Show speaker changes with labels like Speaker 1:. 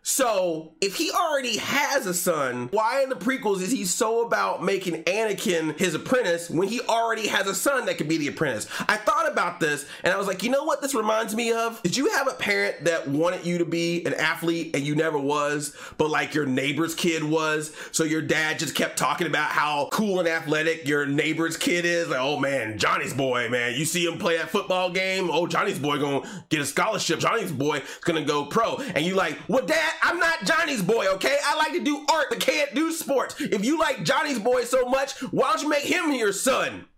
Speaker 1: So if he already has a son, why in the prequels is he so about making Anakin his apprentice when he already has a son that could be the apprentice? I thought about this and I was like, you know what this reminds me of? Did you have a parent that wanted you to be an athlete and you never was, but like your neighbor's kid was? So your dad just kept talking about how cool and athletic your neighbor's kid is. Like, oh man, Johnny's boy, man. You see him play that football game? Oh, Johnny's boy gonna get a scholarship. Johnny's boy is gonna go pro. And you like, well, Dad, I'm not Johnny's boy, okay? I like to do art but can't do sports. If you like Johnny's boy so much, why don't you make him your son?